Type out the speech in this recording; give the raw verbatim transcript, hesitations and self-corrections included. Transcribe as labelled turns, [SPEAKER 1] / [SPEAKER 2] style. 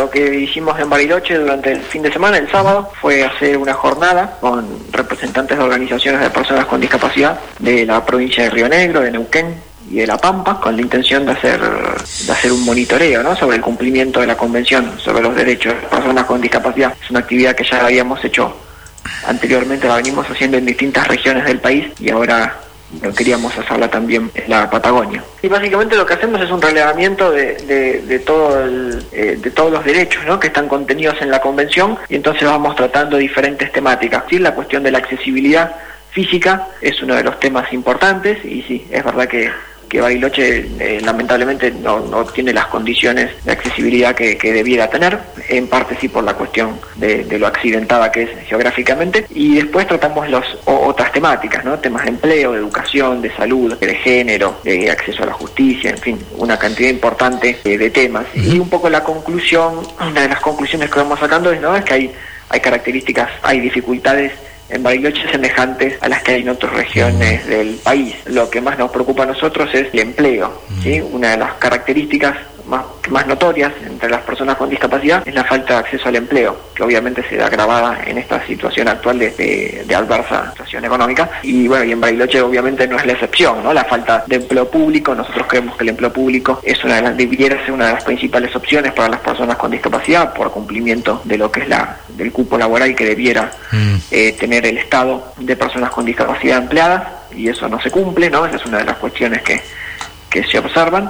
[SPEAKER 1] lo que hicimos en Bariloche durante el fin de semana, el sábado, fue hacer una jornada con representantes de organizaciones de personas con discapacidad de la provincia de Río Negro, de Neuquén y de La Pampa, con la intención de hacer de hacer un monitoreo, ¿no?, sobre el cumplimiento de la Convención sobre los Derechos de las Personas con Discapacidad. Es una actividad que ya habíamos hecho anteriormente, la venimos haciendo en distintas regiones del país y ahora no queríamos hacerla también en la Patagonia. Y básicamente lo que hacemos es un relevamiento de, de, de, todo el, eh, de todos los derechos, ¿no?, que están contenidos en la Convención, y entonces vamos tratando diferentes temáticas. Sí, la cuestión de la accesibilidad física es uno de los temas importantes, y sí, es verdad que que Bariloche eh, lamentablemente no, no tiene las condiciones de accesibilidad que, que debiera tener, en parte sí por la cuestión de, de lo accidentada que es geográficamente, y después tratamos los, o, otras temáticas, ¿no?, temas de empleo, de educación, de salud, de género, de acceso a la justicia, en fin, una cantidad importante eh, de temas. Y un poco la conclusión, una de las conclusiones que vamos sacando es, ¿no?, es que hay, hay características, hay dificultades en Bariloche semejantes a las que hay en otras regiones del país. Lo que más nos preocupa a nosotros es el empleo, ¿sí? Una de las características más, más notorias entre las personas con discapacidad es la falta de acceso al empleo, que obviamente se da agravada en esta situación actual de, de, de adversa situación económica, y bueno, y en Bariloche obviamente no es la excepción, ¿no? La falta de empleo público. Nosotros creemos que el empleo público es una de las, debiera ser una de las principales opciones para las personas con discapacidad, por cumplimiento de lo que es la del cupo laboral que debiera mm. eh, tener el Estado de personas con discapacidad empleadas, y eso no se cumple, ¿no? Esa es una de las cuestiones que que se observan,